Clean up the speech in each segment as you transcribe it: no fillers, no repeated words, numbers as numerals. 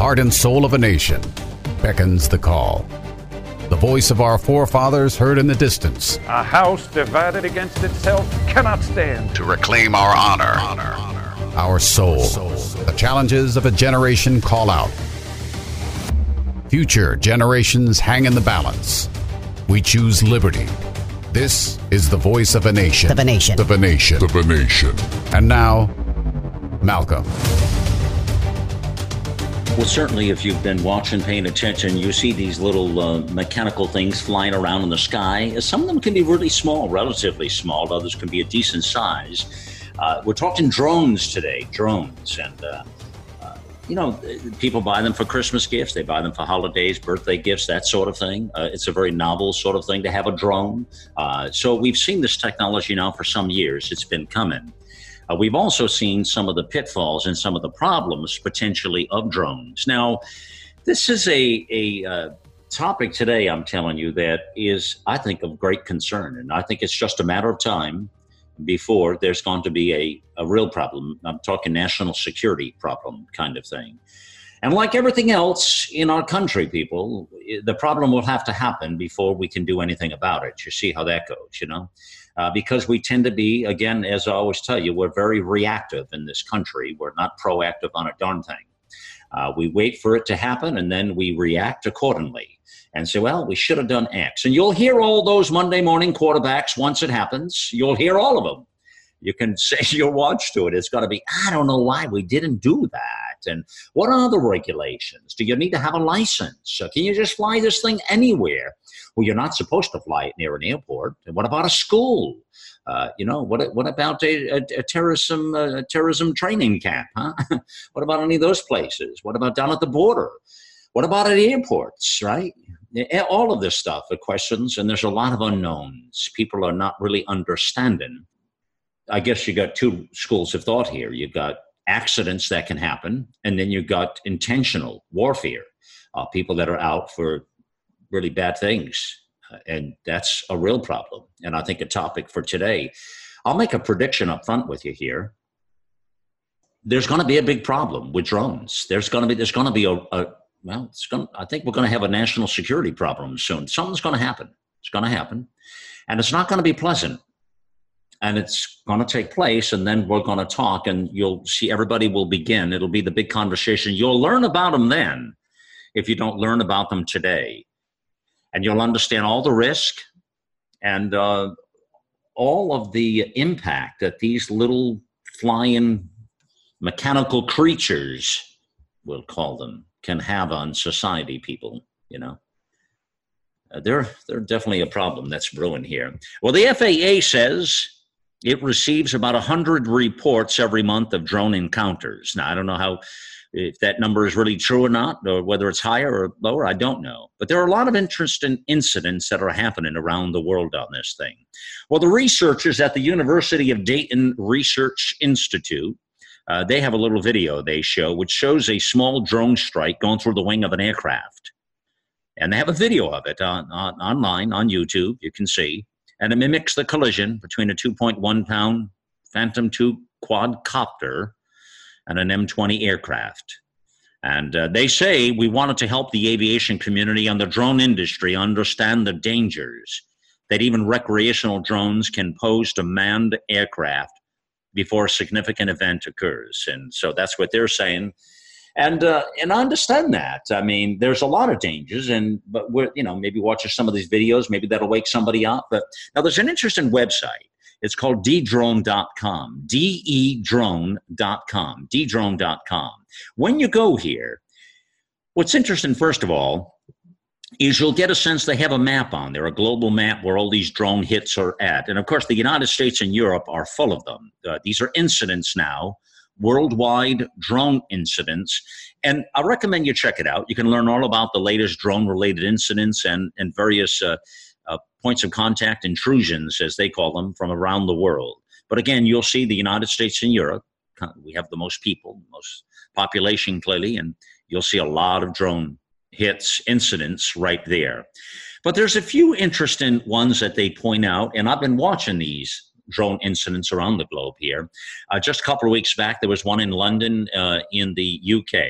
heart and soul of a nation, beckons the call. The voice of our forefathers heard in the distance. A house divided against itself cannot stand. To reclaim our honor, our soul. The challenges of a generation call out. Future generations hang in the balance. We choose liberty. This is the voice of a nation. Of a nation. Of a nation. Of a nation. And now, Malcolm. Well, certainly if you've been watching, paying attention, you see these little mechanical things flying around in the sky. Some of them can be really small, relatively small. Others can be a decent size. We're talking drones today, drones. And, people buy them for Christmas gifts. They buy them for holidays, birthday gifts, that sort of thing. It's a very novel sort of thing to have a drone. So we've seen this technology now for some years. It's been coming. We've also seen some of the pitfalls and some of the problems potentially of drones. Now, this is a topic today, I'm telling you, that is, I think, of great concern. And I think it's just a matter of time before there's going to be a real problem. I'm talking national security problem kind of thing. And like everything else in our country, people, the problem will have to happen before we can do anything about it. You see how that goes, because we tend to be, again, as I always tell you, we're very reactive in this country. We're not proactive on a darn thing. We wait for it to happen, and then we react accordingly and say, well, we should have done X. And you'll hear all those Monday morning quarterbacks once it happens. You'll hear all of them. You can say your watch to it. It's got to be, I don't know why we didn't do that. And what are the regulations? Do you need to have a license? Can you just fly this thing anywhere? Well, you're not supposed to fly it near an airport. And what about a school? What about a terrorism training camp? Huh? What about any of those places? What about down at the border? What about at airports, right? All of this stuff are questions, and there's a lot of unknowns. People are not really understanding. I guess you got two schools of thought here. You've got accidents that can happen, and then you've got intentional warfare, people that are out for really bad things. And that's a real problem. And I think a topic for today. I'll make a prediction up front with you here. There's going to be a big problem with drones. There's going to be I think we're going to have a national security problem soon. Something's going to happen. It's going to happen. And it's not going to be pleasant. And it's going to take place, and then we're going to talk, and you'll see everybody will begin. It'll be the big conversation. You'll learn about them then if you don't learn about them today. And you'll understand all the risk and all of the impact that these little flying mechanical creatures, we'll call them, can have on society, people, They're definitely a problem that's brewing here. Well, the FAA says it receives about 100 reports every month of drone encounters. Now, I don't know if that number is really true or not, or whether it's higher or lower, I don't know. But there are a lot of interesting incidents that are happening around the world on this thing. Well, the researchers at the University of Dayton Research Institute, they have a little video they show, which shows a small drone strike going through the wing of an aircraft. And they have a video of it online on YouTube, you can see. And it mimics the collision between a 2.1-pound Phantom II quadcopter and an M20 aircraft. And they say we wanted to help the aviation community and the drone industry understand the dangers that even recreational drones can pose to manned aircraft before a significant event occurs. And so that's what they're saying. And I understand that. I mean, there's a lot of dangers, but we're, maybe watching some of these videos, maybe that'll wake somebody up. But now there's an interesting website. It's called dedrone.com, dedrone.com, dedrone.com. When you go here, what's interesting, first of all, is you'll get a sense they have a map on there, a global map where all these drone hits are at. And of course, the United States and Europe are full of them. These are incidents now, worldwide drone incidents. And I recommend you check it out. You can learn all about the latest drone-related incidents and various points of contact, intrusions, as they call them, from around the world. But again, you'll see the United States and Europe. We have the most people, most population clearly, and you'll see a lot of drone hits, incidents right there. But there's a few interesting ones that they point out, and I've been watching these drone incidents around the globe here. Just a couple of weeks back, there was one in London in the UK.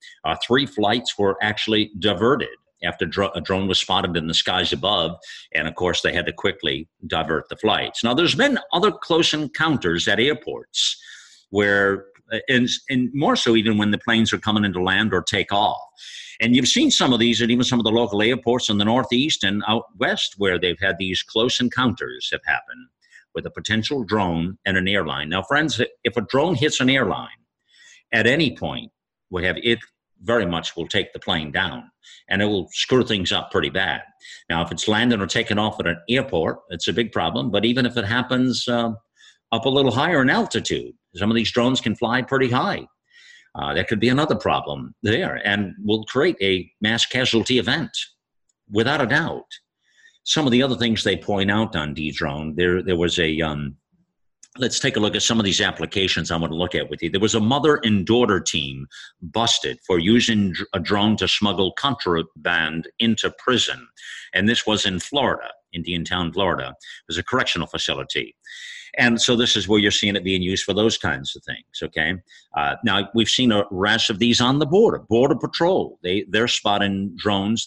3 flights were actually diverted after a drone was spotted in the skies above. And of course, they had to quickly divert the flights. Now, there's been other close encounters at airports where, and more so even when the planes are coming into land or take off. And you've seen some of these at even some of the local airports in the Northeast and out west where they've had these close encounters have happened with a potential drone and an airline. Now, friends, if a drone hits an airline at any point, it very much will take the plane down, and it will screw things up pretty bad. Now, if it's landing or taking off at an airport, it's a big problem. But even if it happens up a little higher in altitude, some of these drones can fly pretty high. That could be another problem there, and will create a mass casualty event, without a doubt. Some of the other things they point out on Dedrone, there was a let's take a look at some of these applications I want to look at with you. There was a mother and daughter team busted for using a drone to smuggle contraband into prison. And this was in Florida, Indiantown, Florida. It was a correctional facility. And so this is where you're seeing it being used for those kinds of things, okay? Now, we've seen a rash of these on the border. Border Patrol, they're spotting drones.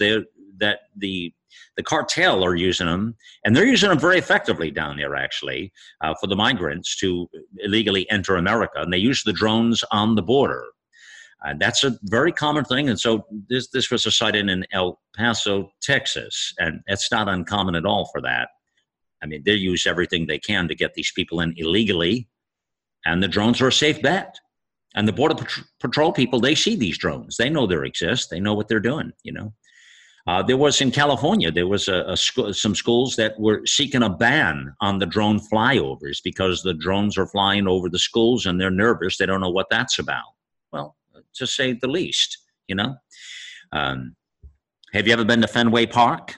The cartel are using them, and they're using them very effectively down there, actually, for the migrants to illegally enter America. And they use the drones on the border. That's a very common thing. And so this was a sighting in El Paso, Texas, and it's not uncommon at all for that. I mean, they use everything they can to get these people in illegally, and the drones are a safe bet. And the Border Patrol people, they see these drones. They know they exist. They know what they're doing, you know. There was in California, there was some schools that were seeking a ban on the drone flyovers because the drones are flying over the schools and they're nervous. They don't know what that's about. Well, to say the least, you know. Have you ever been to Fenway Park?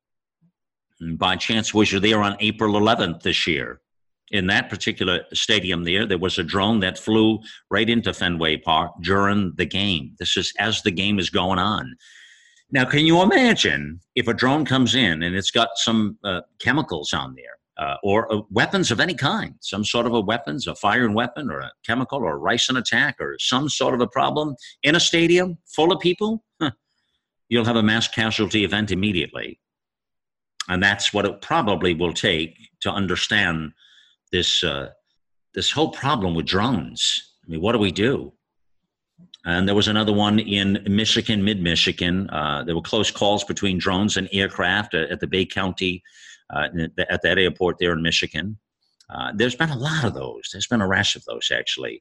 By chance, was you there on April 11th this year? In that particular stadium there was a drone that flew right into Fenway Park during the game. This is as the game is going on. Now, can you imagine if a drone comes in and it's got some chemicals on there or weapons of any kind, some sort of a firing weapon or a chemical or a ricin attack or some sort of a problem in a stadium full of people? You'll have a mass casualty event immediately. And that's what it probably will take to understand this whole problem with drones. I mean, what do we do? And there was another one in Michigan, mid-Michigan. There were close calls between drones and aircraft at the Bay County, at that airport there in Michigan. There's been a lot of those. There's been a rash of those, actually.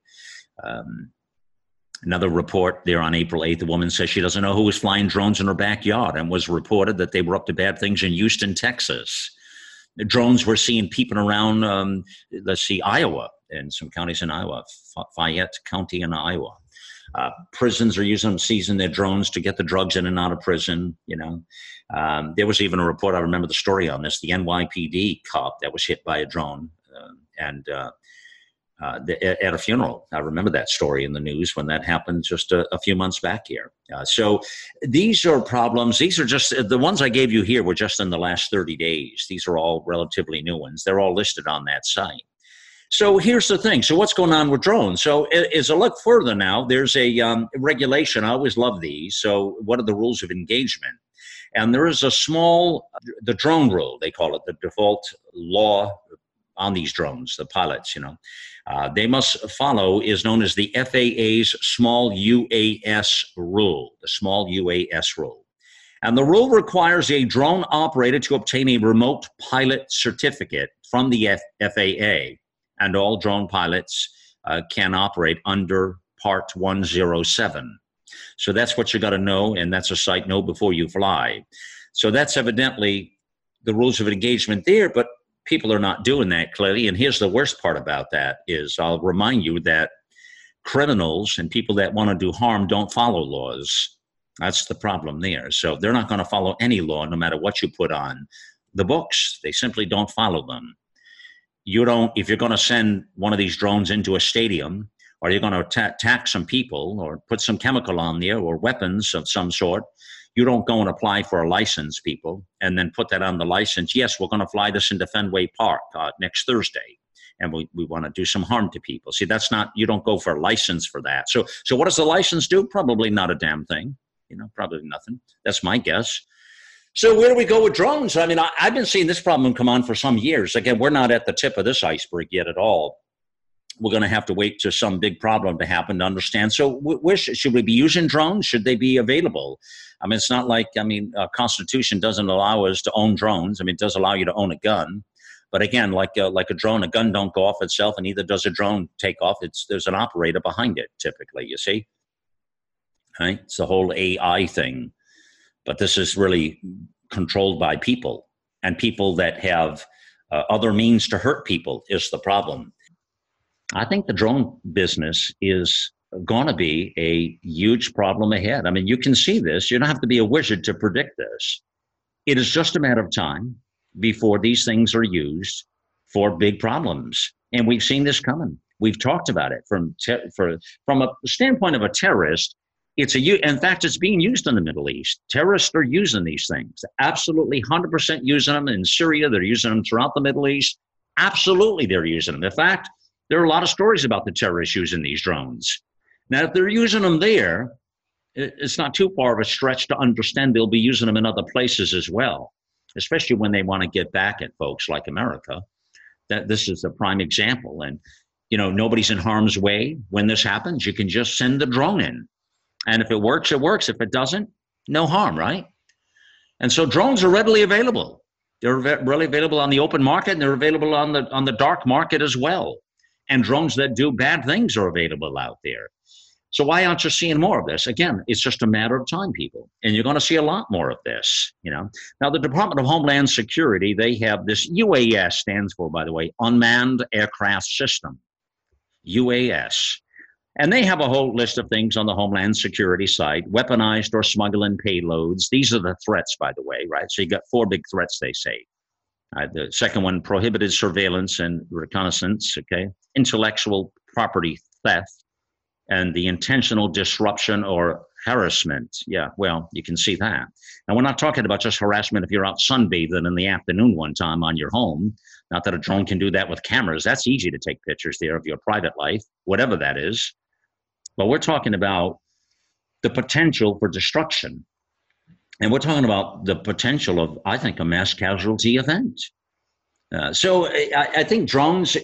Another report there on April 8th, the woman says she doesn't know who was flying drones in her backyard, and was reported that they were up to bad things in Houston, Texas. The drones were seen peeping around, Iowa, and some counties in Iowa, Fayette County in Iowa. Prisons are using their drones to get the drugs in and out of prison, you know. There was even a report, I remember the story on this, the NYPD cop that was hit by a drone at a funeral. I remember that story in the news when that happened just a few months back here. So these are problems. These are just, the ones I gave you here were just in the last 30 days. These are all relatively new ones. They're all listed on that site. So here's the thing. So what's going on with drones? So as I look further now, there's a regulation. I always love these. So what are the rules of engagement? And there is the drone rule, they call it, the default law on these drones, the pilots, you know. They must follow is known as the FAA's small UAS rule, the small UAS rule. And the rule requires a drone operator to obtain a remote pilot certificate from the FAA. And all drone pilots can operate under Part 107. So that's what you got to know, and that's a site know before you fly. So that's evidently the rules of engagement there, but people are not doing that clearly. And here's the worst part about that is I'll remind you that criminals and people that want to do harm don't follow laws. That's the problem there. So they're not going to follow any law no matter what you put on the books. They simply don't follow them. If you're going to send one of these drones into a stadium, or you're going to attack some people or put some chemical on there or weapons of some sort, you don't go and apply for a license, people, and then put that on the license. Yes, we're going to fly this into Fenway Park next Thursday. and we want to do some harm to people. See, that's not, you don't go for a license for that. So what does the license do? Probably not a damn thing, probably nothing. That's my guess. So where do we go with drones? I mean, I've been seeing this problem come on for some years. Again, we're not at the tip of this iceberg yet at all. We're going to have to wait to some big problem to happen to understand. So should we be using drones? Should they be available? I mean, it's not like, Constitution doesn't allow us to own drones. I mean, it does allow you to own a gun. But again, like a drone, a gun don't go off itself, and neither does a drone take off. There's an operator behind it, typically, you see? Right? It's the whole AI thing. But this is really controlled by people, and people that have other means to hurt people is the problem. I think the drone business is going to be a huge problem ahead. I mean, you can see this. You don't have to be a wizard to predict this. It is just a matter of time before these things are used for big problems. And we've seen this coming. We've talked about it from a standpoint of a terrorist. In fact, it's being used in the Middle East. Terrorists are using these things. Absolutely 100% using them in Syria. They're using them throughout the Middle East. Absolutely, they're using them. In fact, there are a lot of stories about the terrorists using these drones. Now, if they're using them there, it's not too far of a stretch to understand they'll be using them in other places as well, especially when they want to get back at folks like America. That this is a prime example. And, nobody's in harm's way when this happens. You can just send the drone in. And if it works, it works. If it doesn't, no harm, right? And so drones are readily available. They're readily available on the open market, and they're available on the dark market as well. And drones that do bad things are available out there. So why aren't you seeing more of this? Again, it's just a matter of time, people. And you're going to see a lot more of this, Now, the Department of Homeland Security, they have this UAS, stands for, by the way, Unmanned Aircraft System, UAS. And they have a whole list of things on the Homeland Security site, weaponized or smuggling payloads. These are the threats, by the way, right? So you got 4 big threats, they say. The second one, prohibited surveillance and reconnaissance, okay? Intellectual property theft, and the intentional disruption or harassment. Yeah, well, you can see that. And we're not talking about just harassment if you're out sunbathing in the afternoon one time on your home. Not that a drone can do that with cameras. That's easy to take pictures there of your private life, whatever that is. But we're talking about the potential for destruction. And we're talking about the potential of, I think, a mass casualty event. So I think drones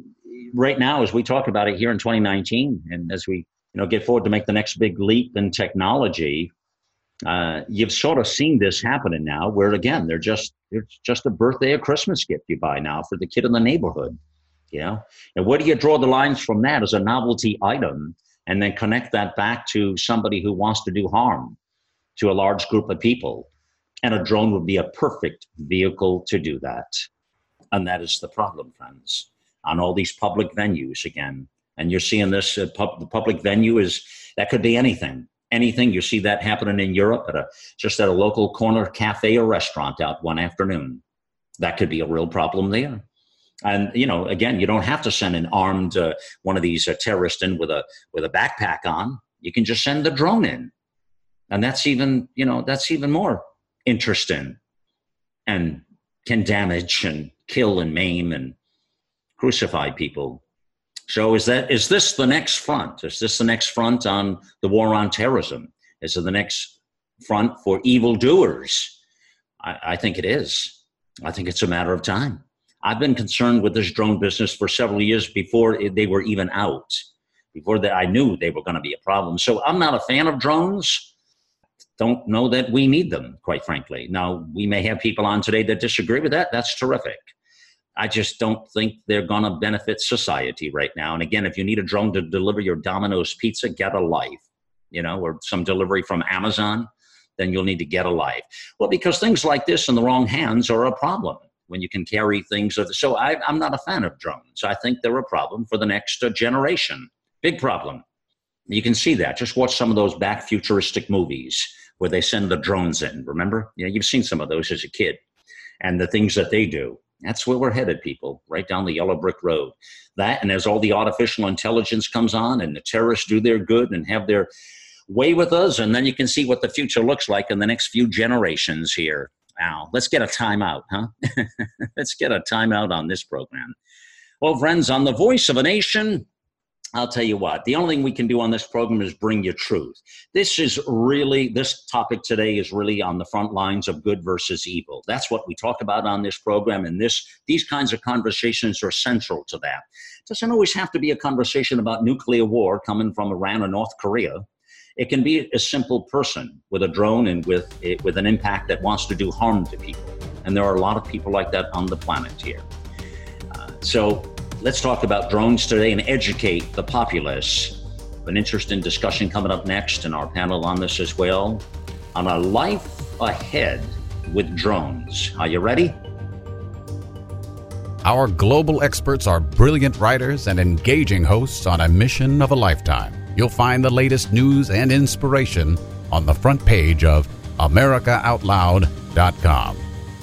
right now, as we talk about it here in 2019, and as we get forward to make the next big leap in technology, you've sort of seen this happening now, where again, they're just a birthday or Christmas gift you buy now for the kid in the neighborhood. And where do you draw the lines from that as a novelty item, and then connect that back to somebody who wants to do harm to a large group of people? And a drone would be a perfect vehicle to do that. And that is the problem, friends, on all these public venues again. And you're seeing this, the public venue that could be anything. You see that happening in Europe just at a local corner cafe or restaurant out one afternoon. That could be a real problem there. And, again, you don't have to send an armed, one of these terrorists in with a backpack on. You can just send the drone in. And that's even more interesting, and can damage and kill and maim and crucify people. So is this the next front? Is this the next front on the war on terrorism? Is it the next front for evildoers? I think it is. I think it's a matter of time. I've been concerned with this drone business for several years before they were even out. Before that, I knew they were going to be a problem. So I'm not a fan of drones. Don't know that we need them, quite frankly. Now, we may have people on today that disagree with that. That's terrific. I just don't think they're going to benefit society right now. And again, if you need a drone to deliver your Domino's pizza, get a life, or some delivery from Amazon, then you'll need to get a life. Well, because things like this in the wrong hands are a problem when you can carry things. So I'm not a fan of drones. I think they're a problem for the next generation. Big problem. You can see that. Just watch some of those back futuristic movies where they send the drones in. Remember? You've seen some of those as a kid, and the things that they do. That's where we're headed, people, right down the yellow brick road. That, and as all the artificial intelligence comes on and the terrorists do their good and have their way with us, and then you can see what the future looks like in the next few generations here. Now, let's get a timeout, huh? Let's get a timeout on this program. Well, friends, on the Voice of a Nation, I'll tell you what, the only thing we can do on this program is bring you truth. This topic today is really on the front lines of good versus evil. That's what we talk about on this program, and these kinds of conversations are central to that. It doesn't always have to be a conversation about nuclear war coming from Iran or North Korea. It can be a simple person with a drone and with an impact that wants to do harm to people. And there are a lot of people like that on the planet here. So let's talk about drones today and educate the populace. An interesting discussion coming up next in our panel on this as well, on a life ahead with drones. Are you ready? Our global experts are brilliant writers and engaging hosts on a mission of a lifetime. You'll find the latest news and inspiration on the front page of AmericaOutloud.com.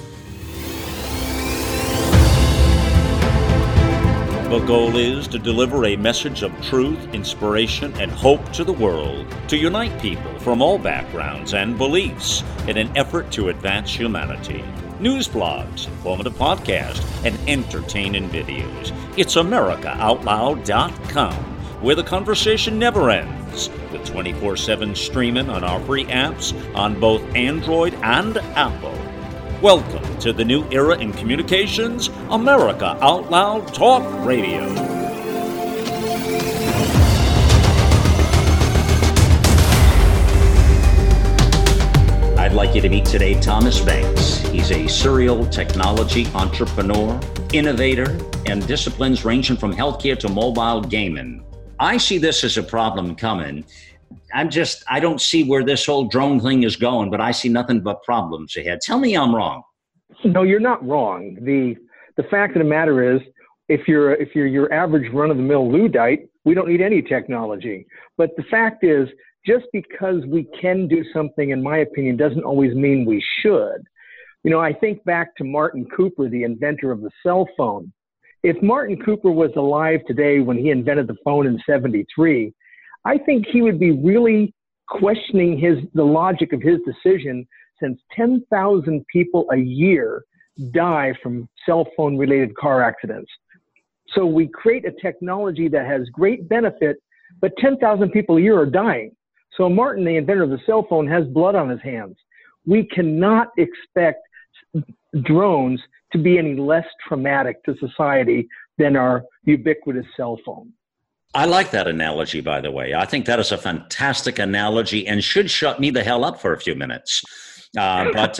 The goal is to deliver a message of truth, inspiration, and hope to the world, to unite people from all backgrounds and beliefs in an effort to advance humanity. News blogs, informative podcasts, and entertaining videos. It's AmericaOutloud.com, where the conversation never ends, with 24/7 streaming on our free apps on both Android and Apple. Welcome to the new era in communications, America Out Loud Talk Radio. I'd like you to meet today Thomas Banks. He's a serial technology entrepreneur, innovator, and disciplines ranging from healthcare to mobile gaming. I see this as a problem coming. I don't see where this whole drone thing is going, but I see nothing but problems ahead. Tell me I'm wrong. No, you're not wrong. The fact of the matter is, if you're your average run-of-the-mill Luddite, we don't need any technology. But the fact is, just because we can do something, in my opinion, doesn't always mean we should. You know, I think back to Martin Cooper, the inventor of the cell phone. If Martin Cooper was alive today when he invented the phone in '73, I think he would be really questioning the logic of his decision, since 10,000 people a year die from cell phone related car accidents. So we create a technology that has great benefit, but 10,000 people a year are dying. So Martin, the inventor of the cell phone, has blood on his hands. We cannot expect drones to be any less traumatic to society than our ubiquitous cell phone. I like that analogy, by the way. I think that is a fantastic analogy and should shut me the hell up for a few minutes. But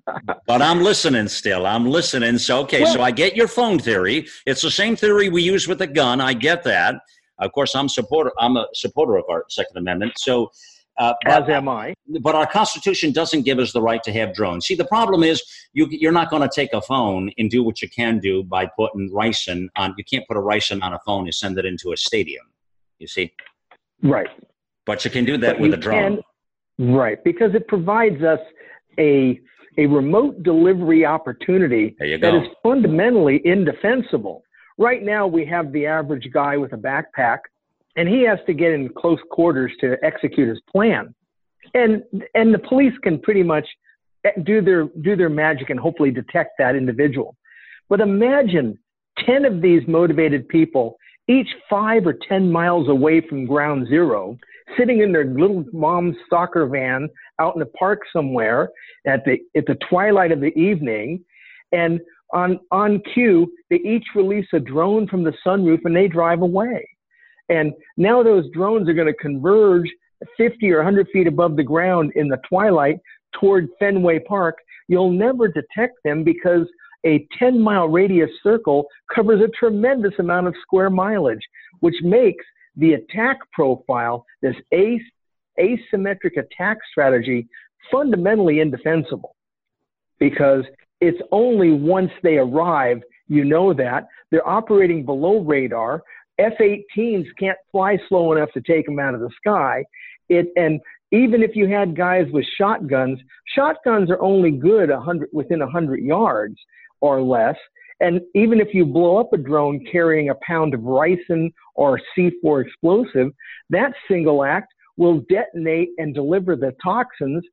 I'm listening still. I'm listening. So I get your phone theory. It's the same theory we use with the gun. I get that. Of course, I'm a supporter of our Second Amendment. So, as am I. But our Constitution doesn't give us the right to have drones. See, the problem is you're not going to take a phone and do what you can do by putting ricin on. You can't put a ricin on a phone and send it into a stadium. You see? Right. But you can do that with a drone. Right, because it provides us a remote delivery opportunity that is fundamentally indefensible. Right now, we have the average guy with a backpack, and he has to get in close quarters to execute his plan. And the police can pretty much do their magic and hopefully detect that individual. But imagine 10 of these motivated people, each 5 or 10 miles away from ground zero, sitting in their little mom's soccer van out in a park somewhere at the twilight of the evening, and on cue, they each release a drone from the sunroof and they drive away. And now those drones are going to converge 50 or 100 feet above the ground in the twilight toward Fenway Park. You'll never detect them because a 10-mile radius circle covers a tremendous amount of square mileage, which makes the attack profile, this asymmetric attack strategy, fundamentally indefensible, because it's only once they arrive, you know that, they're operating below radar. F-18s can't fly slow enough to take them out of the sky. And even if you had guys with shotguns are only good within 100 yards or less. And even if you blow up a drone carrying a pound of ricin or C4 explosive, that single act will detonate and deliver the toxins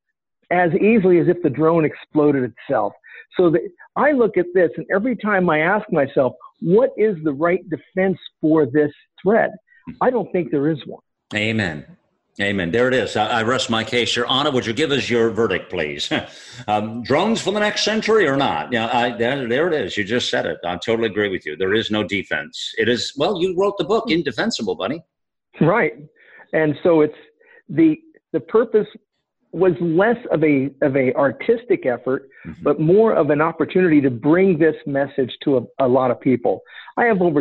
as easily as if the drone exploded itself. So I look at this, and every time I ask myself, what is the right defense for this threat? I don't think there is one. Amen. Amen. There it is. I rest my case. Your Honor, would you give us your verdict, please? Drones for the next century or not? Yeah, there it is. You just said it. I totally agree with you. There is no defense. It is, well, you wrote the book, Indefensible, buddy. Right. And so it's the purpose was less of a artistic effort, but more of an opportunity to bring this message to a lot of people. I have over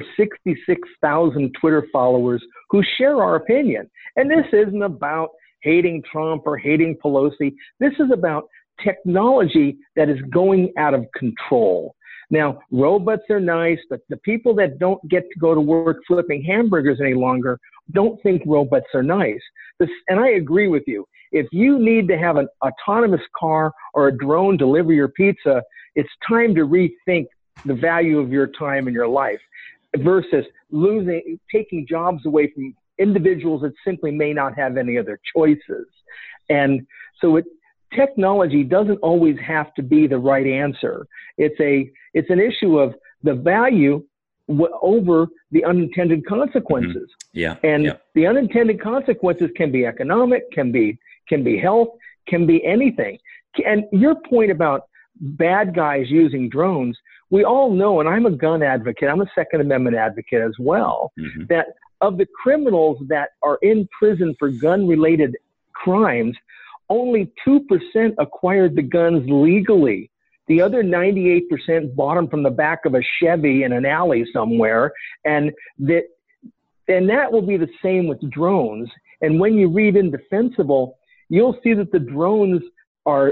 66,000 Twitter followers who share our opinion. And this isn't about hating Trump or hating Pelosi. This is about technology that is going out of control. Now, robots are nice, but the people that don't get to go to work flipping hamburgers any longer don't think robots are nice. And I agree with you. If you need to have an autonomous car or a drone deliver your pizza, it's time to rethink the value of your time and your life versus taking jobs away from individuals that simply may not have any other choices. And so technology doesn't always have to be the right answer. It's an issue of the value over the unintended consequences. The unintended consequences can be economic, can be health, can be anything. And your point about bad guys using drones, we all know, and I'm a gun advocate, I'm a Second Amendment advocate as well, that of the criminals that are in prison for gun-related crimes, only 2% acquired the guns legally. The other 98% bought them from the back of a Chevy in an alley somewhere. And that will be the same with drones. And when you read Indefensible, you'll see that the drones are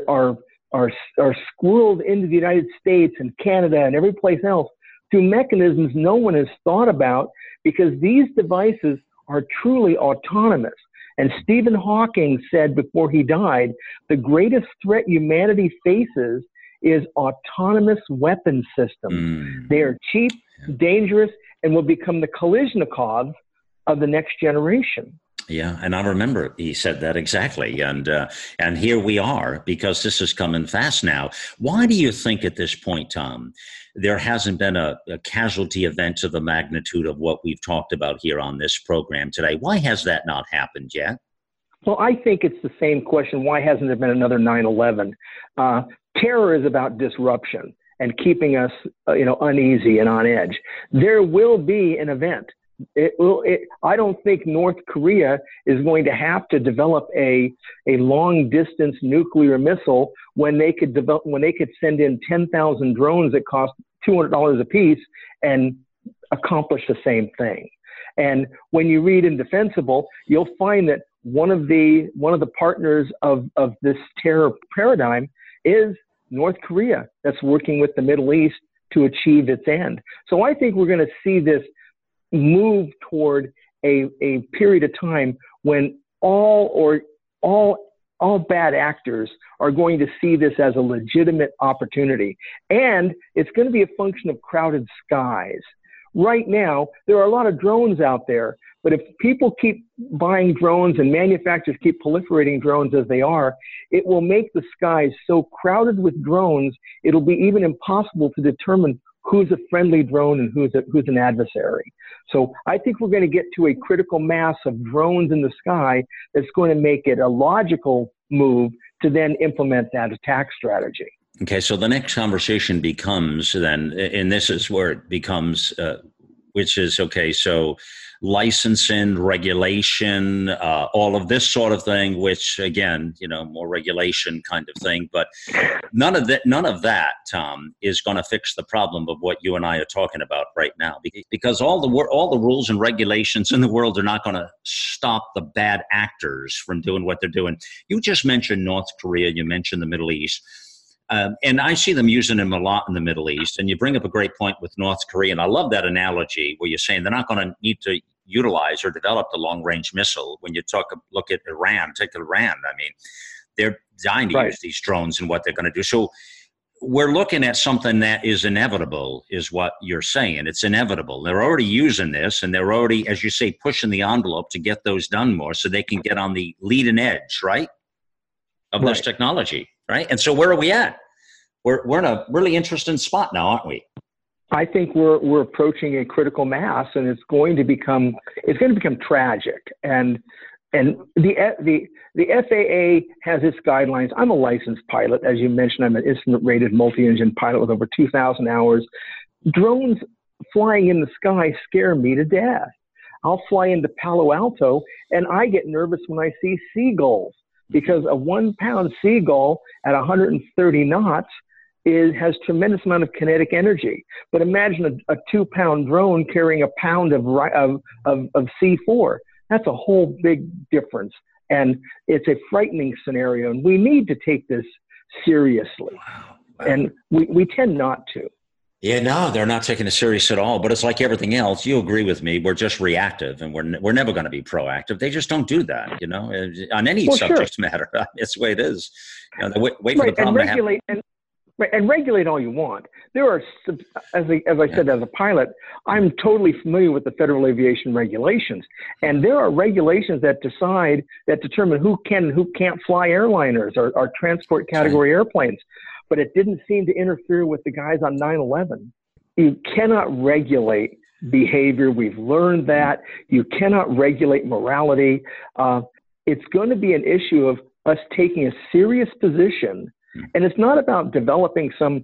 squirreled into the United States and Canada and every place else through mechanisms no one has thought about, because these devices are truly autonomous. And Stephen Hawking said before he died, the greatest threat humanity faces is autonomous weapon systems. They are cheap, dangerous, and will become the Kalashnikovs of the next generation. Yeah, and I remember he said that exactly, and here we are, because this is coming fast now. Why do you think at this point, Tom, there hasn't been a casualty event to the magnitude of what we've talked about here on this program today? Why has that not happened yet? Well, I think it's the same question. Why hasn't there been another 9/11? Terror is about disruption and keeping us, uneasy and on edge. There will be an event. I don't think North Korea is going to have to develop a long distance nuclear missile when they could send in 10,000 drones that cost $200 a piece and accomplish the same thing. And when you read Indefensible, you'll find that one of the partners of this terror paradigm is North Korea, that's working with the Middle East to achieve its end. So I think we're going to see this move toward a period of time when all bad actors are going to see this as a legitimate opportunity. And it's going to be a function of crowded skies. Right now, there are a lot of drones out there, but if people keep buying drones and manufacturers keep proliferating drones as they are, it will make the skies so crowded with drones, it'll be even impossible to determine who's a friendly drone and who's an adversary. So I think we're going to get to a critical mass of drones in the sky that's going to make it a logical move to then implement that attack strategy. Okay, so the next conversation becomes then, and this is where it becomes, which is, okay, so licensing, regulation, all of this sort of thing, which again, more regulation kind of thing, but none of that, Tom, is going to fix the problem of what you and I are talking about right now, because all the rules and regulations in the world are not going to stop the bad actors from doing what they're doing. You just mentioned North Korea, you mentioned the Middle East. And I see them using them a lot in the Middle East. And you bring up a great point with North Korea. And I love that analogy where you're saying they're not going to need to utilize or develop the long-range missile. When you look at Iran, take Iran, I mean, they're dying to use these drones and what they're going to do. So we're looking at something that is inevitable, is what you're saying. It's inevitable. They're already using this, and they're already, as you say, pushing the envelope to get those done more so they can get on the leading edge, right? of this technology, right? And so where are we at? We're in a really interesting spot now, aren't we? I think we're approaching a critical mass, and it's going to become tragic. And the FAA has its guidelines. I'm a licensed pilot, as you mentioned. I'm an instrument-rated multi-engine pilot with over 2,000 hours. Drones flying in the sky scare me to death. I'll fly into Palo Alto, and I get nervous when I see seagulls, because a 1-pound seagull at 130 knots has tremendous amount of kinetic energy. But imagine a 2-pound drone carrying a pound of C4. That's a whole big difference. And it's a frightening scenario. And we need to take this seriously. Wow. And we tend not to. Yeah, no, they're not taking it serious at all. But it's like everything else. You agree with me. We're just reactive, and we're never going to be proactive. They just don't do that, on any subject matter. It's the way it is. They wait for the problem to happen. And regulate all you want. There are, as I said, as a pilot, I'm totally familiar with the Federal Aviation regulations. And there are regulations that determine who can and who can't fly airliners or transport category airplanes. But it didn't seem to interfere with the guys on 9/11. You cannot regulate behavior. We've learned that. You cannot regulate morality. It's going to be an issue of us taking a serious position. And it's not about developing some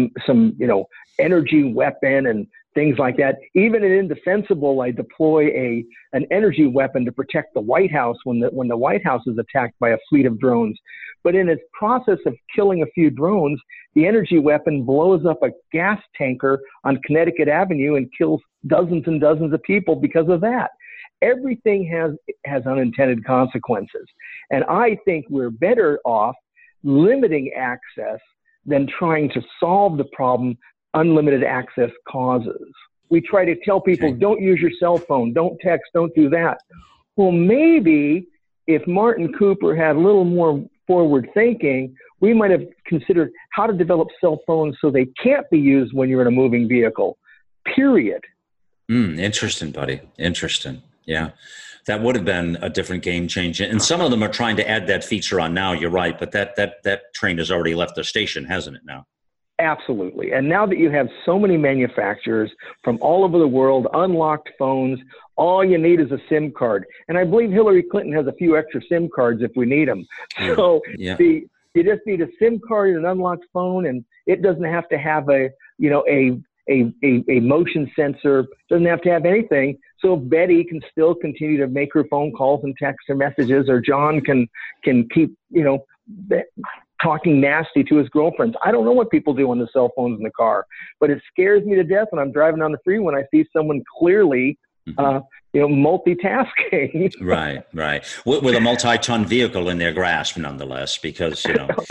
energy weapon and things like that. Even in Indefensible, I deploy an energy weapon to protect the White House when the White House is attacked by a fleet of drones. But in its process of killing a few drones, the energy weapon blows up a gas tanker on Connecticut Avenue and kills dozens and dozens of people because of that. Everything has unintended consequences. And I think we're better off limiting access than trying to solve the problem unlimited access causes. We try to tell people, don't use your cell phone, don't text, don't do that. Well, maybe if Martin Cooper had a little more forward thinking, we might have considered how to develop cell phones so they can't be used when you're in a moving vehicle, period. Interesting, buddy. Interesting. Yeah. That would have been a different game changer. And some of them are trying to add that feature on now. You're right. But that train has already left the station, hasn't it now? Absolutely. And now that you have so many manufacturers from all over the world, unlocked phones, all you need is a SIM card. And I believe Hillary Clinton has a few extra SIM cards if we need them. So you just need a SIM card and an unlocked phone, and it doesn't have to have a motion sensor, doesn't have to have anything. So Betty can still continue to make her phone calls and text her messages, or John can keep, talking nasty to his girlfriends. I don't know what people do on the cell phones in the car, but it scares me to death when I'm driving down the freeway when I see someone clearly, multitasking. Right. With a multi-ton vehicle in their grasp, nonetheless, because,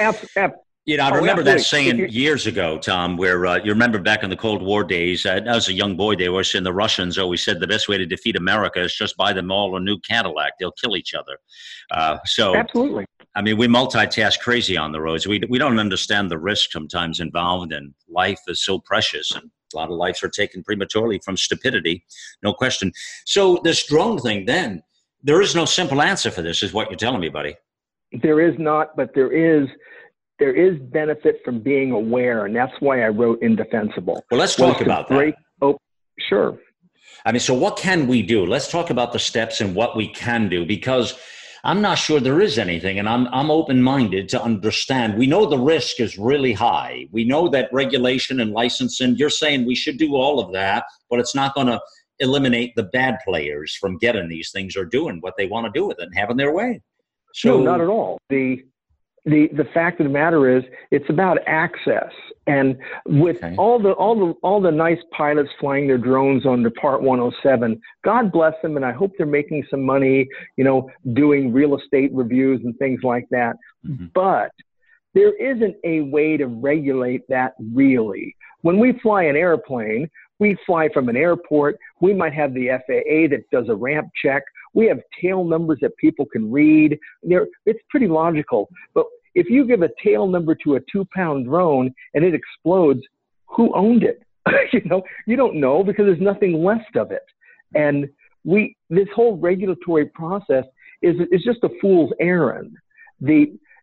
I remember that saying years ago, Tom, where you remember back in the Cold War days, as a young boy, they were saying the Russians always said the best way to defeat America is just buy them all a new Cadillac. They'll kill each other. Absolutely. I mean, we multitask crazy on the roads. We don't understand the risk sometimes involved, and life is so precious, and a lot of lives are taken prematurely from stupidity, no question. So this drone thing, then, there is no simple answer for this, is what you're telling me, buddy. There is not, but there is benefit from being aware, and that's why I wrote Indefensible. Well, let's talk about that. Sure. I mean, so what can we do? Let's talk about the steps and what we can do, because I'm not sure there is anything, and I'm open-minded to understand. We know the risk is really high. We know that regulation and licensing, you're saying we should do all of that, but it's not going to eliminate the bad players from getting these things or doing what they want to do with it and having their way. So, no, not at all. The fact of the matter is, it's about access. And with all the nice pilots flying their drones on the Part 107, God bless them, and I hope they're making some money, doing real estate reviews and things like that. Mm-hmm. But there isn't a way to regulate that really. When we fly an airplane, we fly from an airport. We might have the FAA that does a ramp check. We have tail numbers that people can read. It's pretty logical. But if you give a tail number to a 2-pound drone and it explodes, who owned it? You don't know, because there's nothing left of it. And this whole regulatory process is just a fool's errand.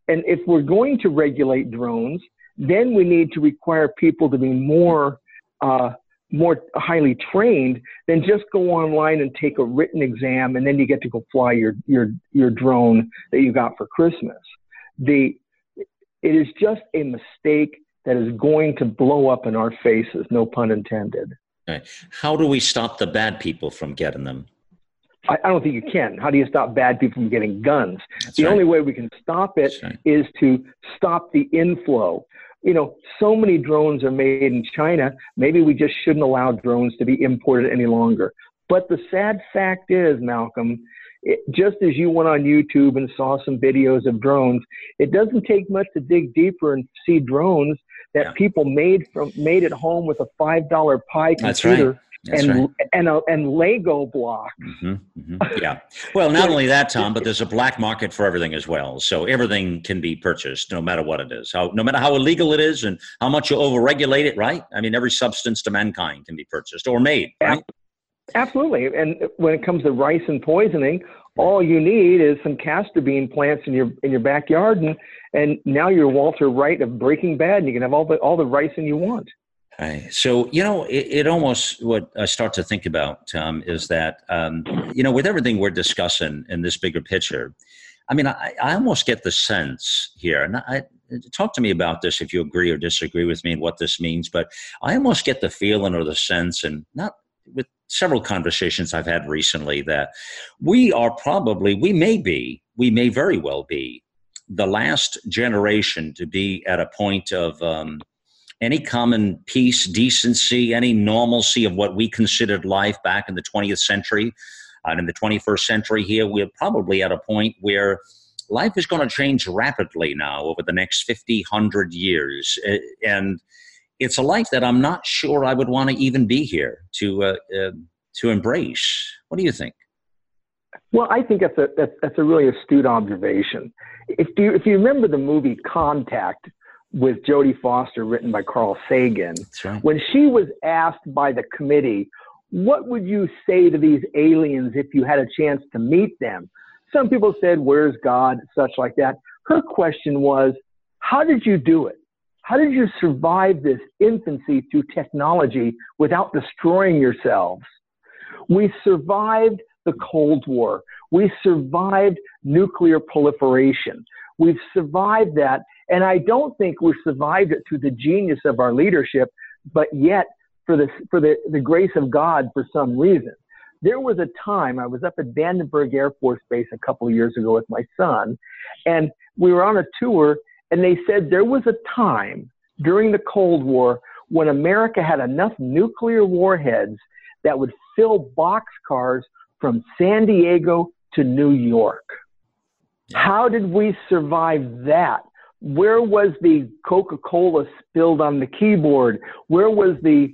And if we're going to regulate drones, then we need to require people to be more highly trained than just go online and take a written exam and then you get to go fly your drone that you got for Christmas. It is just a mistake that is going to blow up in our faces, no pun intended. Right. How do we stop the bad people from getting them? I don't think you can. How do you stop bad people from getting guns? That's the right. only way we can stop it is to stop the inflow. So many drones are made in China. Maybe we just shouldn't allow drones to be imported any longer. But the sad fact is, Malcolm, just as you went on YouTube and saw some videos of drones, it doesn't take much to dig deeper and see drones that people made at home with a $5 Pi computer. That's right. And Lego blocks. Yeah. Well, not only that, Tom, but there's a black market for everything as well. So everything can be purchased, no matter what it is. No matter how illegal it is and how much you overregulate it, right? I mean, every substance to mankind can be purchased or made, right? Absolutely. And when it comes to rice and poisoning, all you need is some castor bean plants in your backyard, and now you're Walter White of Breaking Bad, and you can have all the ricin you want. Right. So, it almost, what I start to think about, Tom, is that, with everything we're discussing in this bigger picture, I mean, I almost get the sense here, and talk to me about this if you agree or disagree with me and what this means, but I almost get the feeling or the sense, and not with several conversations I've had recently, that we may very well be the last generation to be at a point of any common peace, decency, any normalcy of what we considered life back in the 20th century. And in the 21st century here, we're probably at a point where life is going to change rapidly now over the next 50, 100 years. And it's a life that I'm not sure I would want to even be here to embrace. What do you think? Well, I think that's a really astute observation. If you remember the movie Contact with Jodie Foster, written by Carl Sagan, right. When she was asked by the committee, what would you say to these aliens if you had a chance to meet them? Some people said, where's God, such like that. Her question was, how did you do it? How did you survive this infancy through technology without destroying yourselves? We survived the Cold War. We survived nuclear proliferation. We've survived that. And I don't think we survived it through the genius of our leadership, but yet for the grace of God for some reason. There was a time, I was up at Vandenberg Air Force Base a couple of years ago with my son, and we were on a tour, and they said there was a time during the Cold War when America had enough nuclear warheads that would fill boxcars from San Diego to New York. How did we survive that? Where was the Coca-Cola spilled on the keyboard? Where was the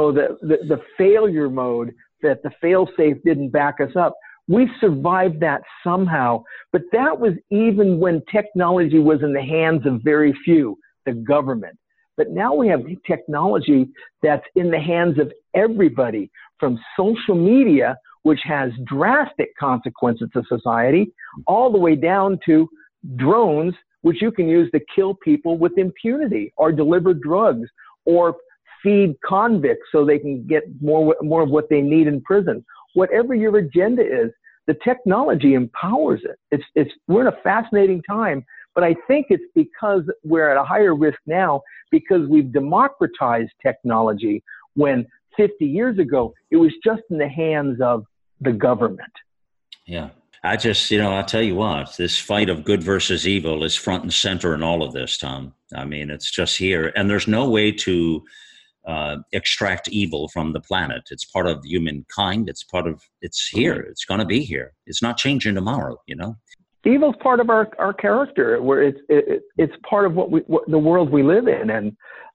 failure mode that the fail-safe didn't back us up? We survived that somehow, but that was even when technology was in the hands of very few, the government. But now we have technology that's in the hands of everybody, from social media, which has drastic consequences to society, all the way down to drones, which you can use to kill people with impunity, or deliver drugs, or feed convicts so they can get more of what they need in prison. Whatever your agenda is, the technology empowers it. We're in a fascinating time, but I think it's because we're at a higher risk now because we've democratized technology when 50 years ago it was just in the hands of the government. Yeah. I'll tell you what, this fight of good versus evil is front and center in all of this, Tom. I mean, it's just here. And there's no way to extract evil from the planet. It's part of humankind. It's here. It's going to be here. It's not changing tomorrow, Evil's part of our character, where it's part of what the world we live in. And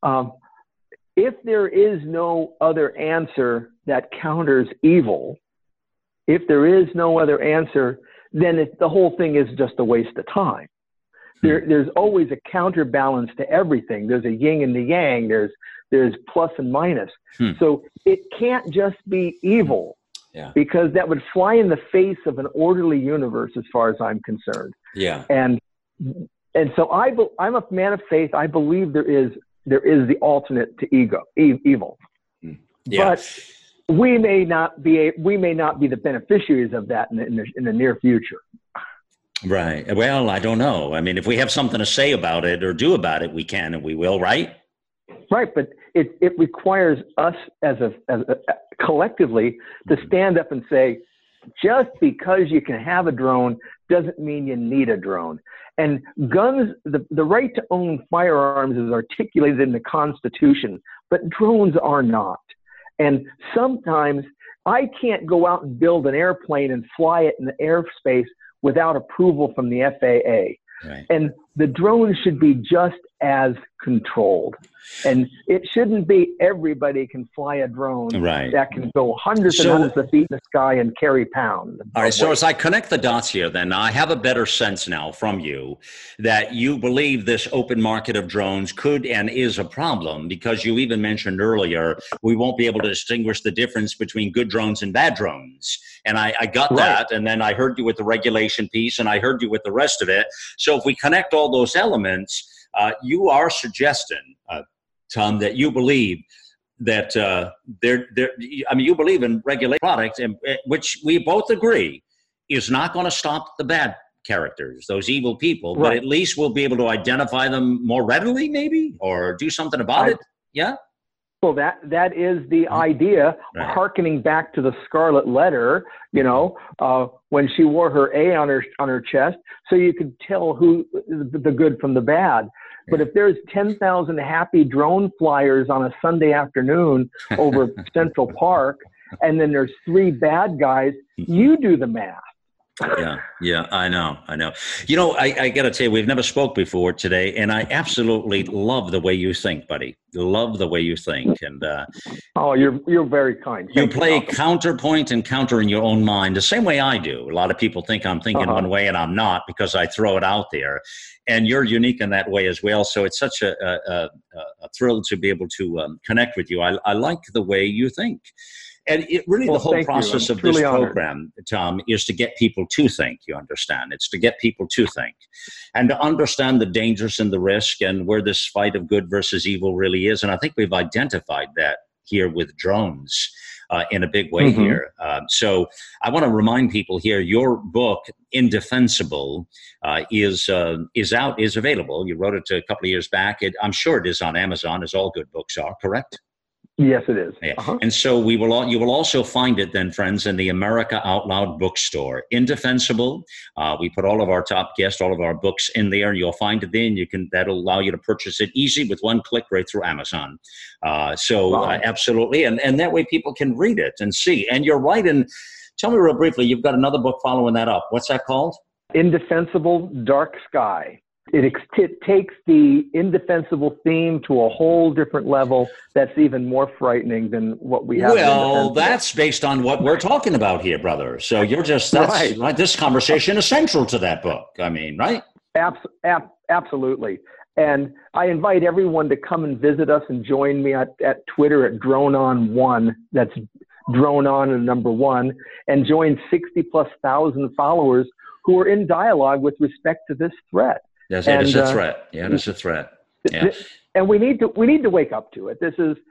if there is no other answer that counters evil, if there is no other answer, then the whole thing is just a waste of time. There's always a counterbalance to everything. There's a yin and the yang. There's plus and minus. So it can't just be evil, because that would fly in the face of an orderly universe as far as I'm concerned. Yeah. And And so I'm a man of faith. I believe there is the alternate to evil. Yeah. But we may not be the beneficiaries of that in the near future. Right. Well, I don't know. I mean, if we have something to say about it or do about it, we can and we will, right? Right, but it requires us as a collectively to stand up and say, just because you can have a drone doesn't mean you need a drone. And guns, the right to own firearms is articulated in the Constitution, but drones are not. And sometimes I can't go out and build an airplane and fly it in the airspace without approval from the FAA. Right. And the drone should be just as controlled. And it shouldn't be everybody can fly a drone that can go hundreds and hundreds of feet in the sky and carry pounds. All right, so as I connect the dots here, then I have a better sense now from you that you believe this open market of drones could and is a problem, because you even mentioned earlier we won't be able to distinguish the difference between good drones and bad drones. And I got that, and then I heard you with the regulation piece, and I heard you with the rest of it. So if we connect all those elements, you are suggesting, Tom, that you believe that you believe in regulated product, and which we both agree is not going to stop the bad characters, those evil people, but at least we'll be able to identify them more readily, maybe, or do something about it. Yeah. Well, that is the idea, hearkening back to the Scarlet Letter, when she wore her A on her chest, so you could tell who the good from the bad. But if there's 10,000 happy drone flyers on a Sunday afternoon over Central Park, and then there's 3 bad guys, you do the math. Yeah, I know. I got to tell you, we've never spoke before today, and I absolutely love the way you think, buddy. Love the way you think. And you're very kind. You play counterpoint and counter in your own mind the same way I do. A lot of people think I'm thinking one way, and I'm not, because I throw it out there. And you're unique in that way as well. So it's such a thrill to be able to connect with you. I like the way you think. And the whole process of this program, Tom, is to get people to think, you understand. It's to get people to think and to understand the dangers and the risk and where this fight of good versus evil really is. And I think we've identified that here with drones in a big way here. So I want to remind people here, your book, Indefensible, is available. You wrote it a couple of years back. I'm sure it is on Amazon, as all good books are, correct? Yes, it is. Yeah. And so you will also find it then, friends, in the America Out Loud bookstore. Indefensible. We put all of our top guests, all of our books in there. You'll find it then. That'll allow you to purchase it easy with one click right through Amazon. Absolutely. And that way people can read it and see. And you're right. And tell me real briefly, you've got another book following that up. What's that called? Indefensible Dark Sky. It takes the indefensible theme to a whole different level that's even more frightening than what we have. Well, that's based on what we're talking about here, brother. So that's right. This conversation is central to that book. I mean, right? Absolutely. And I invite everyone to come and visit us and join me at Twitter at DroneOn1. That's DroneOn and number 1, and join 60,000+ followers who are in dialogue with respect to this threat. Yes, it is a threat. Yeah, it is a threat. Yeah. And we need to wake up to it. This is,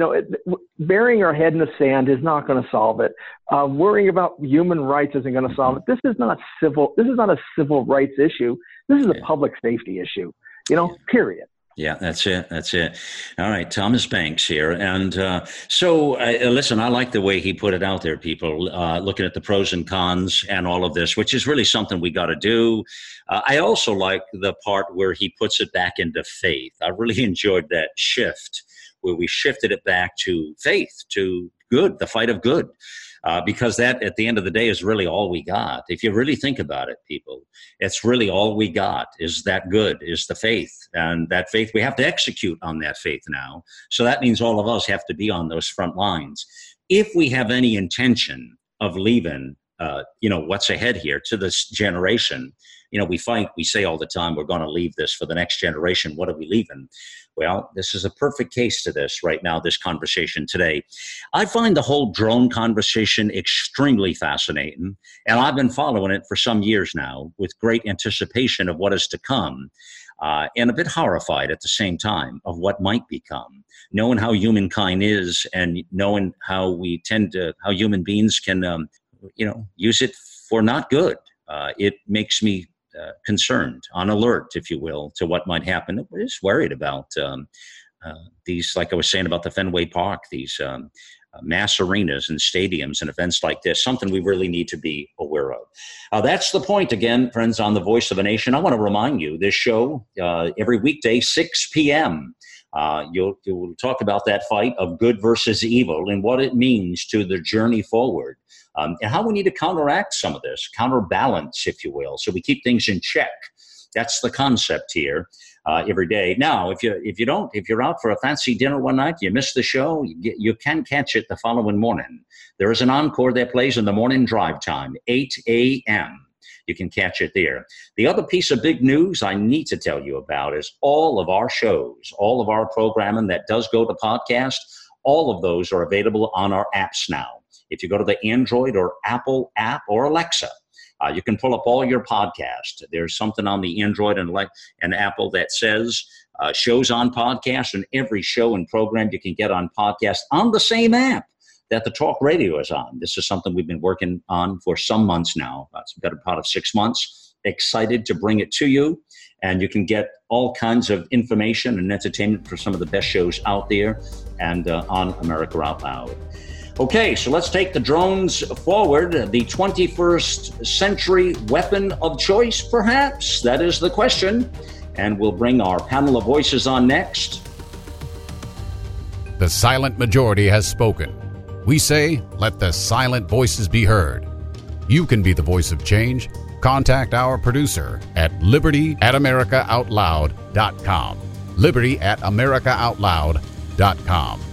burying our head in the sand is not going to solve it. Worrying about human rights isn't going to solve it. This is not a civil rights issue. This is a public safety issue, period. Yeah, that's it. All right, Thomas Banks here. And listen, I like the way he put it out there, people, looking at the pros and cons and all of this, which is really something we got to do. I also like the part where he puts it back into faith. I really enjoyed that shift where we shifted it back to faith, to good, the fight of good. Because that, at the end of the day, is really all we got. If you really think about it, people, it's really all we got is that good, is the faith. And that faith, we have to execute on that faith now. So that means all of us have to be on those front lines. If we have any intention of leaving, what's ahead here to this generation, we say all the time, we're going to leave this for the next generation. What are we leaving? Well, this is a perfect case to this right now, this conversation today. I find the whole drone conversation extremely fascinating, and I've been following it for some years now with great anticipation of what is to come, and a bit horrified at the same time of what might become, knowing how humankind is and knowing how human beings can, use it for not good. It makes me concerned, on alert, if you will, to what might happen. We're just worried about these, like I was saying about the Fenway Park, these mass arenas and stadiums and events like this, something we really need to be aware of. That's the point, again, friends, on the Voice of a Nation. I want to remind you, this show, every weekday, 6 p.m., you'll talk about that fight of good versus evil and what it means to the journey forward. And how we need to counteract some of this, counterbalance, if you will, so we keep things in check. That's the concept here every day. Now, if you're out for a fancy dinner one night, you miss the show, you can catch it the following morning. There is an encore that plays in the morning drive time, 8 a.m. You can catch it there. The other piece of big news I need to tell you about is all of our shows, all of our programming that does go to podcast, all of those are available on our apps now. If you go to the Android or Apple app or Alexa, you can pull up all your podcasts. There's something on the Android and Apple that says shows on podcast, and every show and program you can get on podcast on the same app that the talk radio is on. This is something we've been working on for some months now. It's been about part of 6 months. Excited to bring it to you. And you can get all kinds of information and entertainment for some of the best shows out there and on America Out Loud. Okay, so let's take the drones forward. The 21st century weapon of choice, perhaps? That is the question. And we'll bring our panel of voices on next. The silent majority has spoken. We say, let the silent voices be heard. You can be the voice of change. Contact our producer at liberty@americaoutloud.com. liberty@americaoutloud.com.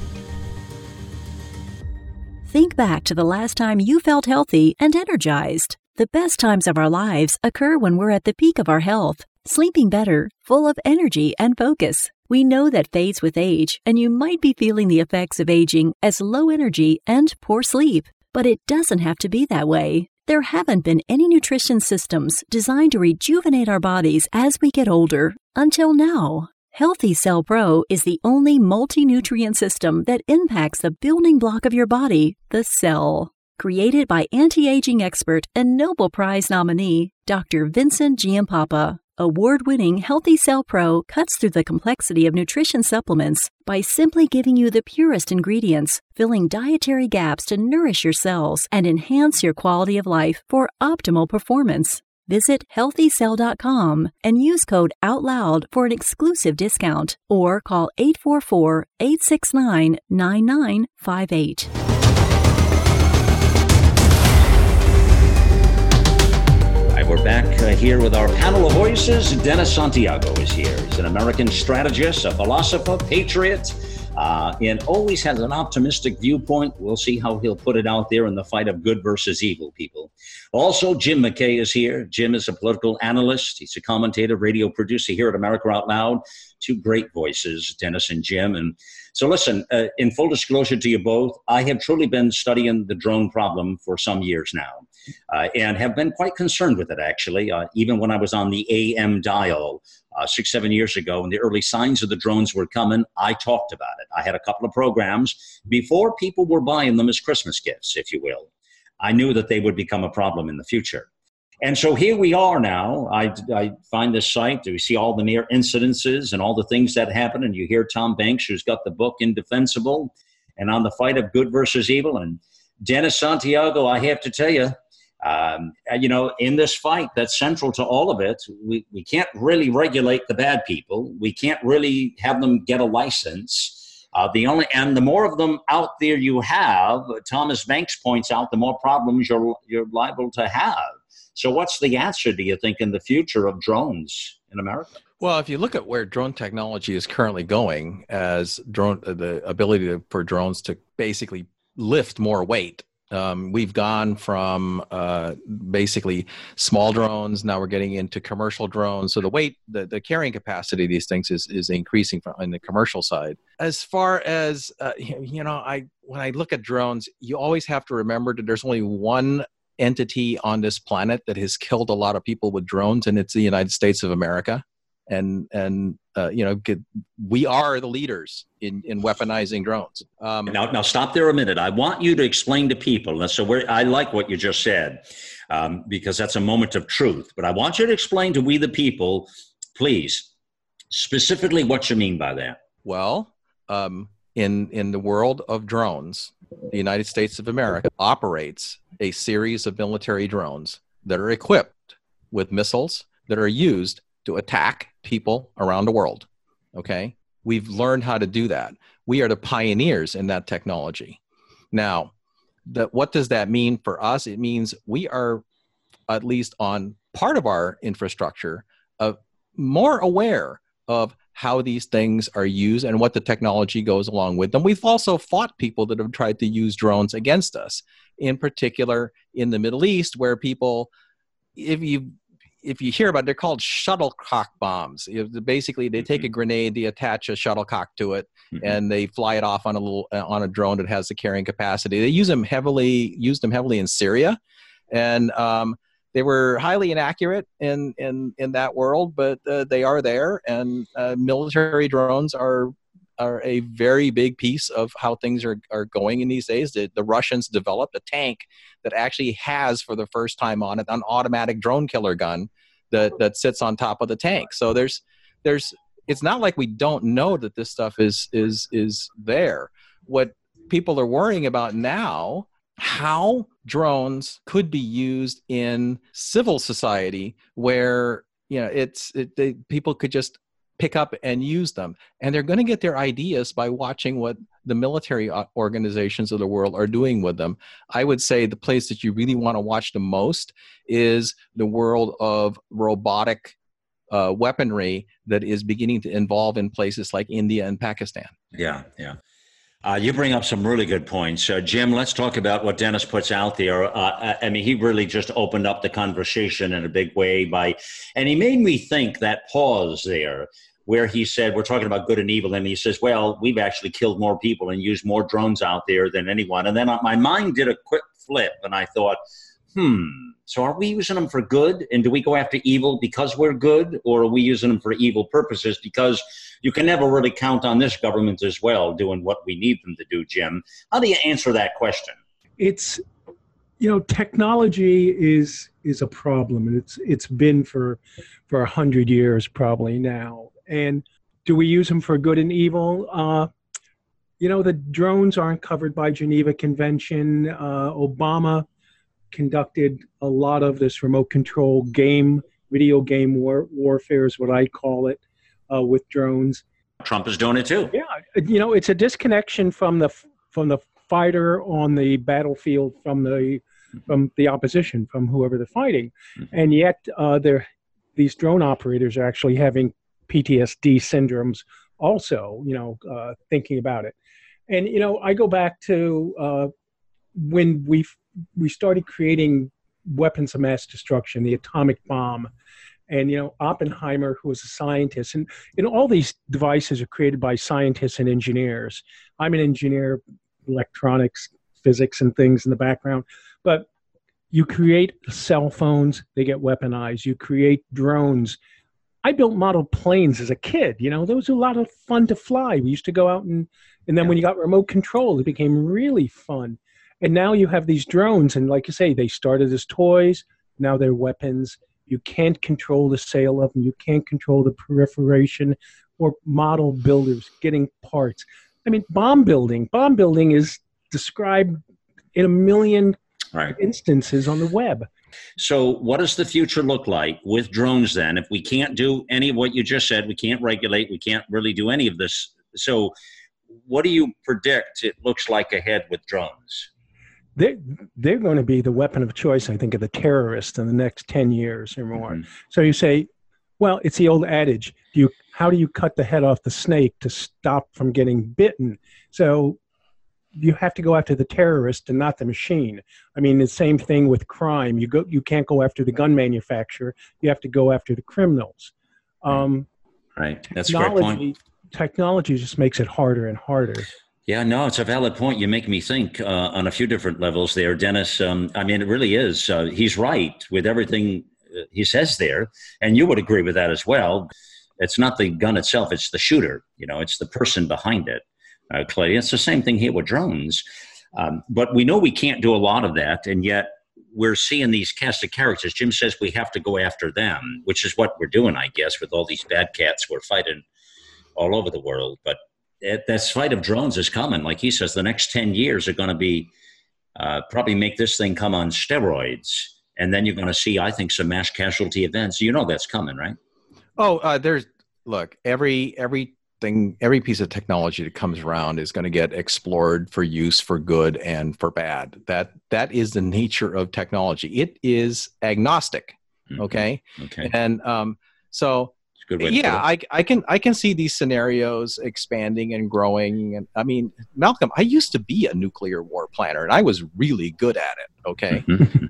Think back to the last time you felt healthy and energized. The best times of our lives occur when we're at the peak of our health, sleeping better, full of energy and focus. We know that fades with age, and you might be feeling the effects of aging as low energy and poor sleep. But it doesn't have to be that way. There haven't been any nutrition systems designed to rejuvenate our bodies as we get older until now. Healthy Cell Pro is the only multi-nutrient system that impacts the building block of your body, the cell. Created by anti-aging expert and Nobel Prize nominee, Dr. Vincent Giampapa, award-winning Healthy Cell Pro cuts through the complexity of nutrition supplements by simply giving you the purest ingredients, filling dietary gaps to nourish your cells and enhance your quality of life for optimal performance. Visit healthycell.com and use code OUTLOUD for an exclusive discount, or call 844-869-9958. We're back here with our panel of voices. Dennis Santiago is here. He's an American strategist, a philosopher, patriot, and always has an optimistic viewpoint. We'll see how he'll put it out there in the fight of good versus evil, people. Also, Jim McKay is here. Jim is a political analyst. He's a commentator, radio producer here at America Out Loud. Two great voices, Dennis and Jim. And so listen, in full disclosure to you both, I have truly been studying the drone problem for some years now. And have been quite concerned with it, actually. Even when I was on the AM dial 6-7 years ago, and the early signs of the drones were coming, I talked about it. I had a couple of programs before people were buying them as Christmas gifts, if you will. I knew that they would become a problem in the future. And so here we are now. I find this site, we see all the near incidences and all the things that happen, and you hear Tom Banks, who's got the book Indefensible, and on the fight of good versus evil. And Dennis Santiago, I have to tell you, in this fight that's central to all of it, we can't really regulate the bad people. We can't really have them get a license. The more of them out there you have, Thomas Banks points out, the more problems you're liable to have. So what's the answer, do you think, in the future of drones in America? Well, if you look at where drone technology is currently going, as the ability for drones to basically lift more weight We've gone from basically small drones. Now we're getting into commercial drones. So the weight, the carrying capacity of these things is increasing on the commercial side. As far as, when I look at drones, you always have to remember that there's only one entity on this planet that has killed a lot of people with drones, and it's the United States of America. And we are the leaders in weaponizing drones. Now stop there a minute. I want you to explain to people. I like what you just said, because that's a moment of truth. But I want you to explain to we the people, please, specifically what you mean by that. Well, in the world of drones, the United States of America operates a series of military drones that are equipped with missiles that are used to attack people around the world. Okay? We've learned how to do that. We are the pioneers in that technology. Now, what does that mean for us? It means we are, at least on part of our infrastructure, more aware of how these things are used and what the technology goes along with them. We've also fought people that have tried to use drones against us, in particular in the Middle East, where people, if you hear about it, they're called shuttlecock bombs. Basically, they take a grenade, they attach a shuttlecock to it, and they fly it off on a drone that has the carrying capacity. They used them heavily in Syria, and they were highly inaccurate in that world, but they are there. And military drones are a very big piece of how things are going in these days. The Russians developed a tank that actually has, for the first time on it, an automatic drone killer gun that sits on top of the tank. So there's it's not like we don't know that this stuff is there. What people are worrying about now, how drones could be used in civil society where people could just pick up and use them. And they're going to get their ideas by watching what the military organizations of the world are doing with them. I would say the place that you really want to watch the most is the world of robotic weaponry that is beginning to evolve in places like India and Pakistan. Yeah. You bring up some really good points. Jim, let's talk about what Dennis puts out there. He really just opened up the conversation in a big way and he made me think that pause there where he said, we're talking about good and evil. And he says, well, we've actually killed more people and used more drones out there than anyone. And then my mind did a quick flip and I thought, so are we using them for good? And do we go after evil because we're good? Or are we using them for evil purposes? Because you can never really count on this government as well doing what we need them to do, Jim. How do you answer that question? It's, technology is a problem, and it's been for 100 years probably now. And do we use them for good and evil? The drones aren't covered by Geneva Convention. Obama conducted a lot of this remote control video game warfare is what I call it, with drones. Trump is doing it too. Yeah, it's a disconnection from the fighter on the battlefield, from the opposition, from whoever they're fighting, and yet these drone operators are actually having PTSD syndromes. Also, thinking about it, and I go back to when we started creating weapons of mass destruction, the atomic bomb. And, Oppenheimer, who was a scientist, and all these devices are created by scientists and engineers. I'm an engineer, electronics, physics, and things in the background. But you create cell phones, they get weaponized. You create drones. I built model planes as a kid. Those were a lot of fun to fly. We used to go out and then when you got remote control, it became really fun. And now you have these drones, and like you say, they started as toys. Now they're weapons. You can't control the sale of them. You can't control the proliferation or model builders getting parts. Bomb building is described in a million instances on the web. So what does the future look like with drones then? If we can't do any of what you just said, we can't regulate, we can't really do any of this. So what do you predict it looks like ahead with drones? They're going to be the weapon of choice, I think, of the terrorists in the next 10 years or more. Mm-hmm. So you say, well, it's the old adage, how do you cut the head off the snake to stop from getting bitten? So you have to go after the terrorist and not the machine. I mean, the same thing with crime. You can't go after the gun manufacturer. You have to go after the criminals. Right. That's a great point. Technology just makes it harder and harder. Yeah, no, it's a valid point. You make me think on a few different levels there, Dennis. I mean, it really is. He's right with everything he says there. And you would agree with that as well. It's not the gun itself. It's the shooter. It's the person behind it. Clay, it's the same thing here with drones. But we know we can't do a lot of that. And yet we're seeing these cast of characters. Jim says we have to go after them, which is what we're doing, I guess, with all these bad cats we're fighting all over the world. But this fight of drones is coming. Like he says, the next 10 years are going to be probably make this thing come on steroids. And then you're going to see, I think, some mass casualty events. That's coming, right? Oh, every piece of technology that comes around is going to get explored for use for good and for bad. That is the nature of technology. It is agnostic. Okay. And so yeah, I can see these scenarios expanding and growing. And I mean, Malcolm, I used to be a nuclear war planner, and I was really good at it. Okay.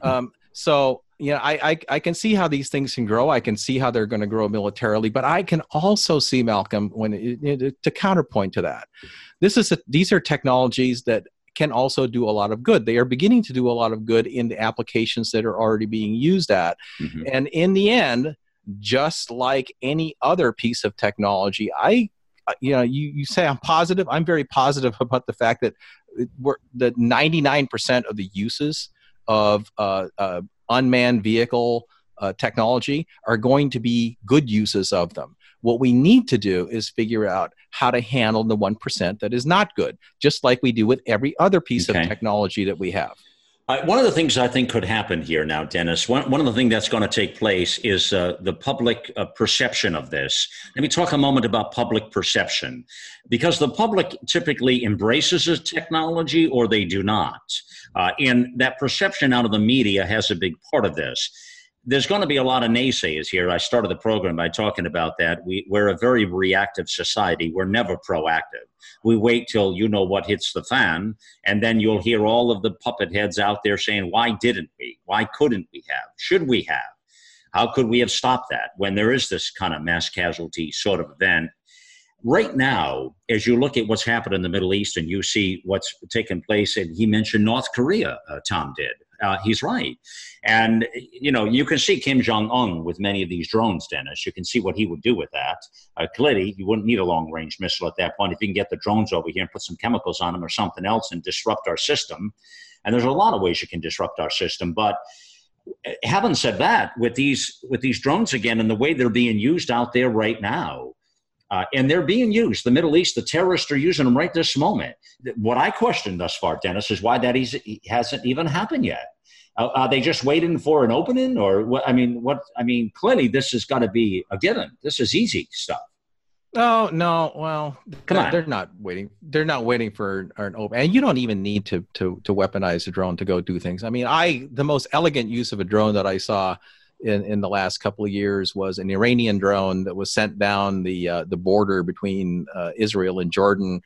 So, I can see how these things can grow. I can see how they're going to grow militarily, but I can also see, Malcolm, to counterpoint to that, these are technologies that can also do a lot of good. They are beginning to do a lot of good in the applications that are already being used at. And in the end, just like any other piece of technology, you say I'm positive. I'm very positive about the fact that the 99% of the uses of unmanned vehicle technology are going to be good uses of them. What we need to do is figure out how to handle the 1% that is not good, just like we do with every other piece of technology that we have. One of the things I think could happen here now, Dennis, one of the things that's going to take place is the public perception of this. Let me talk a moment about public perception, because the public typically embraces the technology or they do not. And that perception out of the media has a big part of this. There's going to be a lot of naysayers here. I started the program by talking about that. We're a very reactive society. We're never proactive. We wait till what hits the fan, and then you'll hear all of the puppet heads out there saying, why didn't we? Why couldn't we have? Should we have? How could we have stopped that when there is this kind of mass casualty sort of event? Right now, as you look at what's happened in the Middle East and you see what's taken place, and he mentioned North Korea, Tom did. He's right. And, you can see Kim Jong-un with many of these drones, Dennis. You can see what he would do with that. Clearly, you wouldn't need a long-range missile at that point if you can get the drones over here and put some chemicals on them or something else and disrupt our system. And there's a lot of ways you can disrupt our system. But having said that, with these drones again and the way they're being used out there right now, and they're being used. The Middle East, the terrorists are using them right this moment. What I question thus far, Dennis, is why that hasn't even happened yet. Are they just waiting for an opening, or what? Clearly this has got to be a given. This is easy stuff. Oh no! Well, come on. They're not waiting. They're not waiting for an open. And you don't even need to weaponize a drone to go do things. I mean, the most elegant use of a drone that I saw in the last couple of years was an Iranian drone that was sent down the border between Israel and Jordan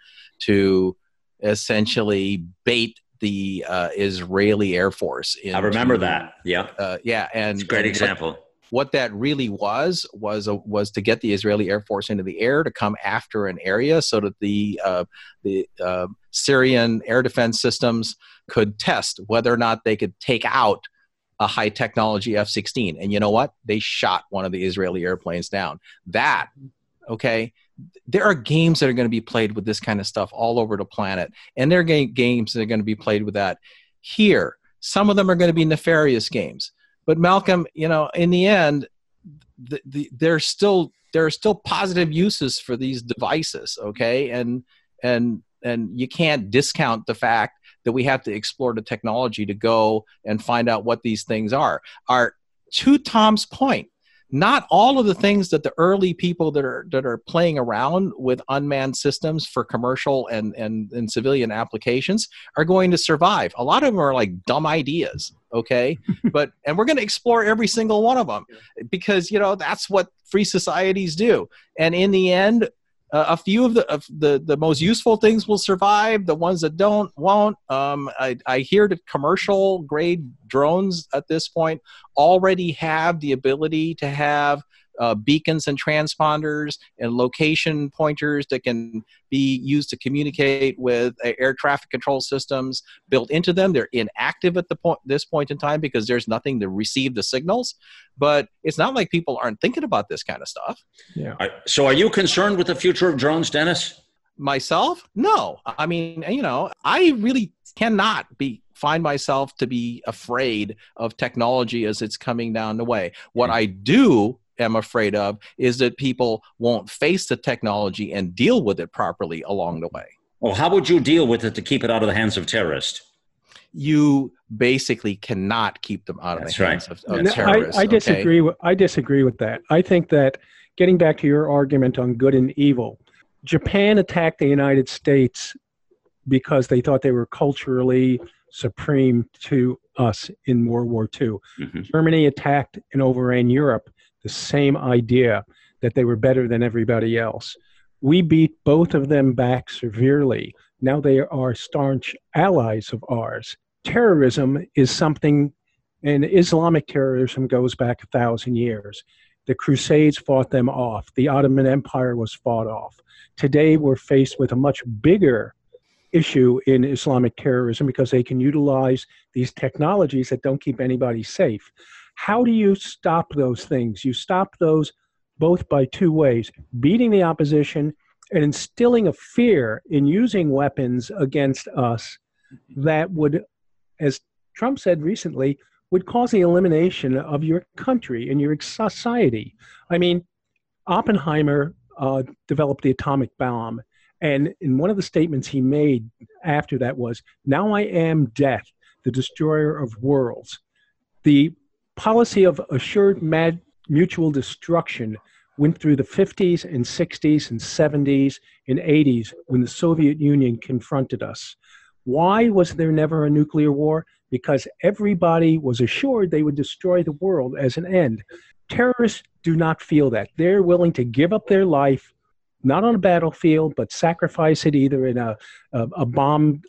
to essentially bait the Israeli Air Force. I remember that. Yeah. And it's a great example. What that really was to get the Israeli Air Force into the air to come after an area so that the Syrian air defense systems could test whether or not they could take out a high technology F-16. And you know what? They shot one of the Israeli airplanes down. There are games that are going to be played with this kind of stuff all over the planet. And there are games that are going to be played with that here. Some of them are going to be nefarious games. But Malcolm, in the end, there are still positive uses for these devices, okay? And you can't discount the fact that we have to explore the technology to go and find out what these things are. To Tom's point, not all of the things that the early people that are playing around with unmanned systems for commercial and civilian applications are going to survive. A lot of them are like dumb ideas, okay? And we're going to explore every single one of them because, that's what free societies do. And in the end, A few of the most useful things will survive. The ones that won't. I hear that commercial grade drones at this point already have the ability to have beacons and transponders and location pointers that can be used to communicate with air traffic control systems built into them. They're inactive at this point in time because there's nothing to receive the signals. But it's not like people aren't thinking about this kind of stuff. Yeah. So are you concerned with the future of drones, Dennis? Myself? No. I mean, I really cannot find myself to be afraid of technology as it's coming down the way. What I am afraid of is that people won't face the technology and deal with it properly along the way. Well, how would you deal with it to keep it out of the hands of terrorists? You basically cannot keep them out of the hands of terrorists. I disagree. I disagree with that. I think that, getting back to your argument on good and evil, Japan attacked the United States because they thought they were culturally supreme to us in World War II. Mm-hmm. Germany attacked and overran Europe. The same idea that they were better than everybody else. We beat both of them back severely. Now they are staunch allies of ours. Terrorism is something, and Islamic terrorism goes back 1,000 years. The Crusades fought them off. The Ottoman Empire was fought off. Today we're faced with a much bigger issue in Islamic terrorism because they can utilize these technologies that don't keep anybody safe. How do you stop those things? You stop those both by two ways: beating the opposition and instilling a fear in using weapons against us that would, as Trump said recently, would cause the elimination of your country and your society. I mean, Oppenheimer developed the atomic bomb, and in one of the statements he made after that was, "Now I am death, the destroyer of worlds." The policy of assured mutual destruction went through the 50s and 60s and 70s and 80s when the Soviet Union confronted us. Why was there never a nuclear war? Because everybody was assured they would destroy the world as an end. Terrorists do not feel that. They're willing to give up their life, not on a battlefield, but sacrifice it either in a bomb,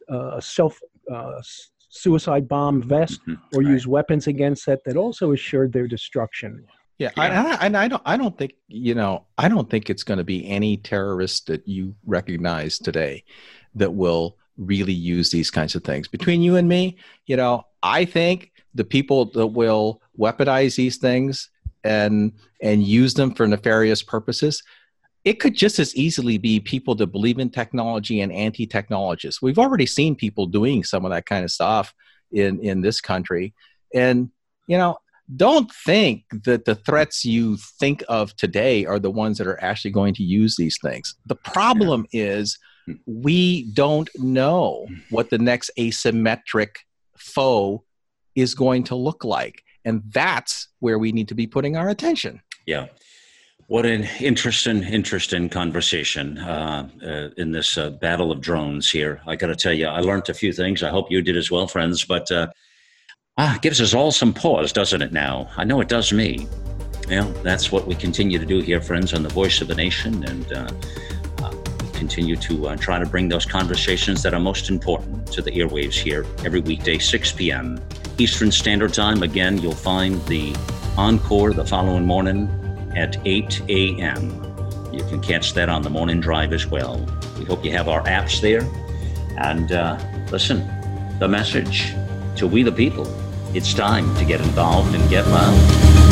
suicide bomb vest, or use weapons against that also assured their destruction. Yeah. I don't think it's going to be any terrorist that you recognize today that will really use these kinds of things. Between you and me, I think the people that will weaponize these things and use them for nefarious purposes, it could just as easily be people that believe in technology and anti-technologists. We've already seen people doing some of that kind of stuff in this country. And, don't think that the threats you think of today are the ones that are actually going to use these things. The problem is we don't know what the next asymmetric foe is going to look like. And that's where we need to be putting our attention. Yeah. What an interesting conversation in this battle of drones here. I got to tell you, I learned a few things. I hope you did as well, friends. But it gives us all some pause, doesn't it now? I know it does me. That's what we continue to do here, friends, on The Voice of the Nation. And we continue to try to bring those conversations that are most important to the airwaves here every weekday, 6 p.m. Eastern Standard Time. Again, you'll find the encore the following morning at 8 a.m. You can catch that on the morning drive as well. We hope you have our apps there. And listen, the message to we the people, it's time to get involved and get loud.